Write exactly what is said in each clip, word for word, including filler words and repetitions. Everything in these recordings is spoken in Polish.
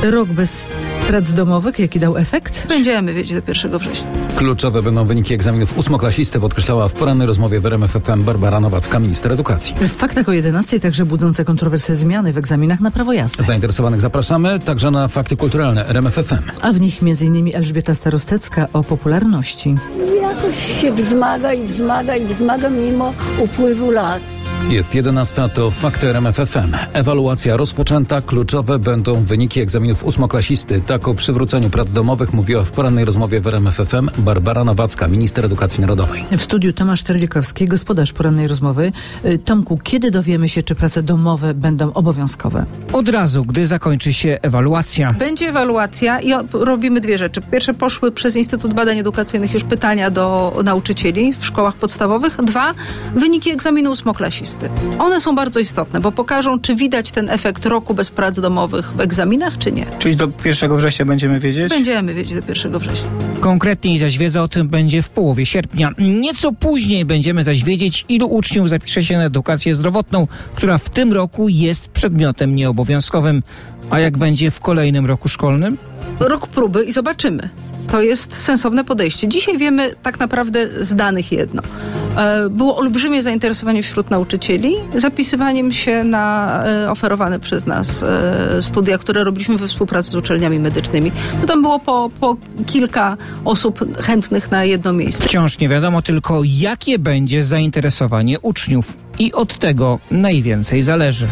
Rok bez prac domowych, jaki dał efekt? Będziemy wiedzieć do pierwszego września. Kluczowe będą wyniki egzaminów ósmoklasisty, podkreślała w porannej rozmowie w R M F F M Barbara Nowacka, minister edukacji. W faktach o jedenastej także budzące kontrowersje zmiany w egzaminach na prawo jazdy. Zainteresowanych zapraszamy także na fakty kulturalne R M F F M. A w nich m.in. Elżbieta Starostecka o popularności. Jakoś się wzmaga i wzmaga i wzmaga mimo upływu lat. Jest jedenasta, to fakty R M F F M. Ewaluacja rozpoczęta, kluczowe będą wyniki egzaminów ósmoklasisty. Tak o przywróceniu prac domowych mówiła w porannej rozmowie w R M F F M Barbara Nowacka, minister edukacji narodowej. W studiu Tomasz Terlikowski, gospodarz porannej rozmowy. Tomku, kiedy dowiemy się, czy prace domowe będą obowiązkowe? Od razu, gdy zakończy się ewaluacja. Będzie ewaluacja i robimy dwie rzeczy. Pierwsze, poszły przez Instytut Badań Edukacyjnych już pytania do nauczycieli w szkołach podstawowych. Dwa, wyniki egzaminu ósmoklasisty. One są bardzo istotne, bo pokażą, czy widać ten efekt roku bez prac domowych w egzaminach, czy nie. Czyli do pierwszego września będziemy wiedzieć? Będziemy wiedzieć do pierwszego września. Konkretniej zaś wiedza o tym będzie w połowie sierpnia. Nieco później będziemy zaś wiedzieć, ilu uczniów zapisze się na edukację zdrowotną, która w tym roku jest przedmiotem nieobowiązkowym. A jak będzie w kolejnym roku szkolnym? Rok próby i zobaczymy. To jest sensowne podejście. Dzisiaj wiemy tak naprawdę z danych jedno. Było olbrzymie zainteresowanie wśród nauczycieli zapisywaniem się na oferowane przez nas studia, które robiliśmy we współpracy z uczelniami medycznymi. No tam było po, po kilka osób chętnych na jedno miejsce. Wciąż nie wiadomo tylko, jakie będzie zainteresowanie uczniów. I od tego najwięcej zależy.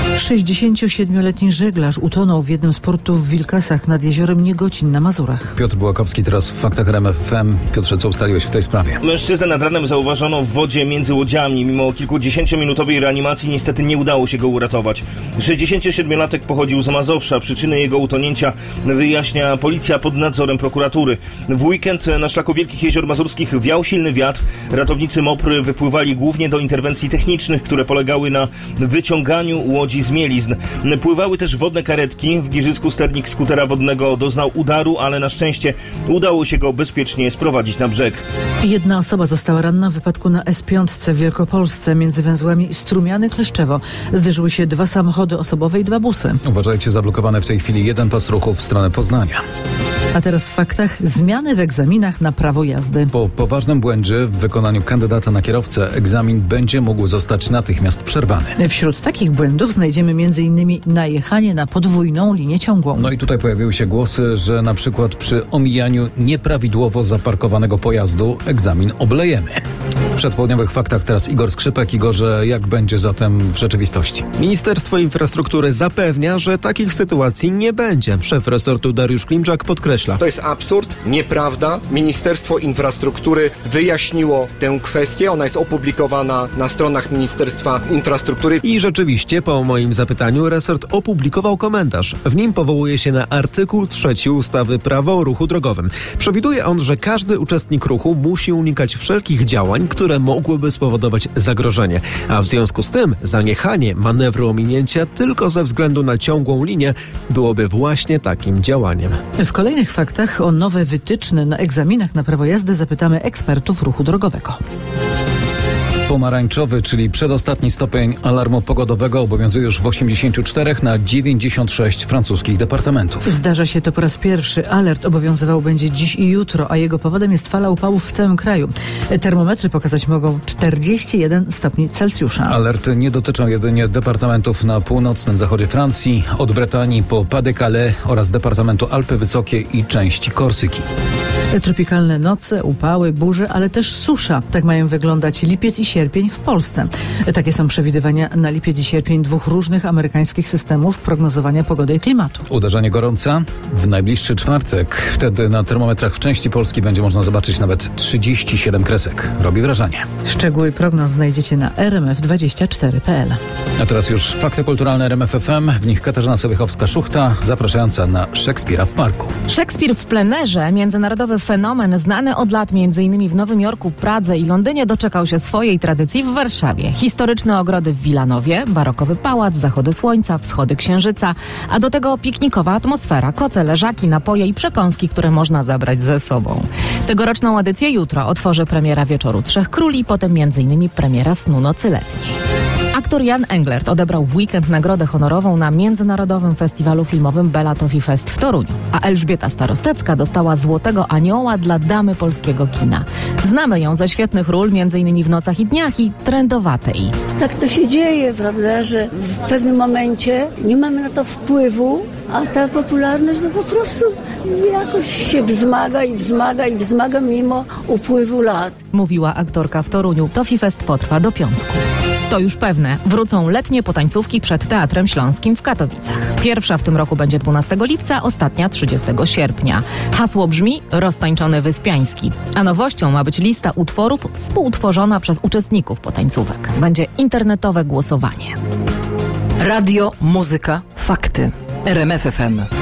sześćdziesięciosiedmioletni żeglarz utonął w jednym z portów w Wilkasach nad jeziorem Niegocin na Mazurach. Piotr Bułakowski teraz w faktach R M F F M. Piotrze, co ustaliłeś w tej sprawie? Mężczyznę nad ranem zauważono w wodzie między łodziami. Mimo kilkudziesięciominutowej reanimacji niestety nie udało się go uratować. sześćdziesięciosiedmiolatek pochodził z Mazowsza. Przyczyny jego utonięcia wyjaśnia policja pod nadzorem prokuratury. W weekend na szlaku Wielkich Jezior Mazurskich wiał silny wiatr. Ratownicy MOPR wypływali głównie do interwencji technicznych, które polegały na wyciąganiu łodzi z mielizn. Pływały też wodne karetki. W Giżycku sternik skutera wodnego doznał udaru, ale na szczęście udało się go bezpiecznie sprowadzić na brzeg. Jedna osoba została ranna w wypadku na S pięć w Wielkopolsce. Między węzłami Strumiany-Kleszczewo zderzyły się dwa samochody osobowe i dwa busy. Uważajcie, zablokowany w tej chwili jeden pas ruchu w stronę Poznania. A teraz w faktach zmiany w egzaminach na prawo jazdy. Po poważnym błędzie w wykonaniu kandydata na kierowcę egzamin będzie mógł zostać natychmiast przerwany. Wśród takich błędów znajdziemy m.in. najechanie na podwójną linię ciągłą. No i tutaj pojawiły się głosy, że na przykład przy omijaniu nieprawidłowo zaparkowanego pojazdu egzamin oblejemy. W przedpołudniowych faktach teraz Igor Skrzypek. Igorze, jak będzie zatem w rzeczywistości? Ministerstwo Infrastruktury zapewnia, że takich sytuacji nie będzie. Szef resortu Dariusz Klimczak podkreśla. To jest absurd, nieprawda. Ministerstwo Infrastruktury wyjaśniło tę kwestię. Ona jest opublikowana na stronach Ministerstwa Infrastruktury. I rzeczywiście po moim zapytaniu resort opublikował komentarz. W nim powołuje się na artykuł trzeci ustawy Prawo o ruchu drogowym. Przewiduje on, że każdy uczestnik ruchu musi unikać wszelkich działań, które mogłyby spowodować zagrożenie. A w związku z tym zaniechanie manewru ominięcia tylko ze względu na ciągłą linię byłoby właśnie takim działaniem. W kolejnych faktach o nowe wytyczne na egzaminach na prawo jazdy zapytamy ekspertów ruchu drogowego. Pomarańczowy, czyli przedostatni stopień alarmu pogodowego obowiązuje już w osiemdziesięciu czterech na dziewięćdziesiąt sześć francuskich departamentów. Zdarza się to po raz pierwszy. Alert obowiązywał będzie dziś i jutro, a jego powodem jest fala upałów w całym kraju. Termometry pokazać mogą czterdzieści jeden stopni Celsjusza. Alerty nie dotyczą jedynie departamentów na północnym zachodzie Francji, od Bretanii po Pas-de-Calais oraz departamentu Alpy Wysokie i części Korsyki. Tropikalne noce, upały, burze, ale też susza. Tak mają wyglądać lipiec i sierpień w Polsce. Takie są przewidywania na lipiec i sierpień dwóch różnych amerykańskich systemów prognozowania pogody i klimatu. Uderzenie gorąca w najbliższy czwartek. Wtedy na termometrach w części Polski będzie można zobaczyć nawet trzydzieści siedem kresek. Robi wrażenie. Szczegóły prognoz znajdziecie na r m f dwadzieścia cztery kropka p l. A teraz już fakty kulturalne R M F F M. W nich Katarzyna Sobiechowska-Szuchta, zapraszająca na Szekspira w parku. Szekspir w plenerze, międzynarodowy fenomen znany od lat m.in. w Nowym Jorku, Pradze i Londynie, doczekał się swojej tradycji w Warszawie. Historyczne ogrody w Wilanowie, barokowy pałac, zachody słońca, wschody księżyca, a do tego piknikowa atmosfera, koce, leżaki, napoje i przekąski, które można zabrać ze sobą. Tegoroczną edycję jutro otworzy premiera Wieczoru Trzech Króli, potem m.in. premiera Snu Nocy Letniej. A Aktor Jan Englert odebrał w weekend nagrodę honorową na Międzynarodowym Festiwalu Filmowym Bela-Tofi Fest w Toruniu, a Elżbieta Starostecka dostała Złotego Anioła dla damy polskiego kina. Znamy ją ze świetnych ról, m.in. w Nocach i Dniach i Trendowatej. Tak to się dzieje, prawda, że w pewnym momencie nie mamy na to wpływu, a ta popularność no po prostu jakoś się wzmaga i wzmaga i wzmaga mimo upływu lat. Mówiła aktorka w Toruniu. Tofi Fest potrwa do piątku. To już pewne. Wrócą letnie potańcówki przed Teatrem Śląskim w Katowicach. Pierwsza w tym roku będzie dwunastego lipca, ostatnia trzydziestego sierpnia. Hasło brzmi Roztańczony Wyspiański. A nowością ma być lista utworów współtworzona przez uczestników potańcówek. Będzie internetowe głosowanie. Radio, muzyka, fakty. R M F F M.